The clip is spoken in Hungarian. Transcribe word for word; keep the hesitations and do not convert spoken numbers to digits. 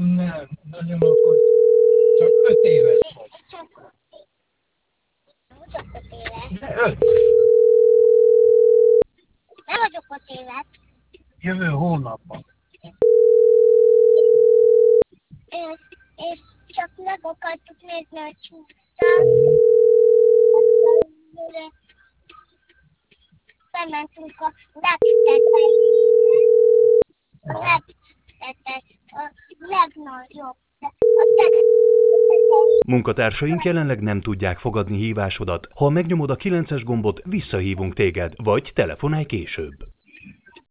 Nem, nagyon okos. Csak öt éves vagy. Csak, csak öt éves. De öt. Nem vagyok öt éves. Jövő hónapban. És, és csak meg akartuk nézni a csúsztat. Bementünk a legtetejére. A legtetej, a legnagyobb. A tetejére. Munkatársaink jelenleg nem tudják fogadni hívásodat. Ha megnyomod a kilences gombot, visszahívunk téged, vagy telefonálj később.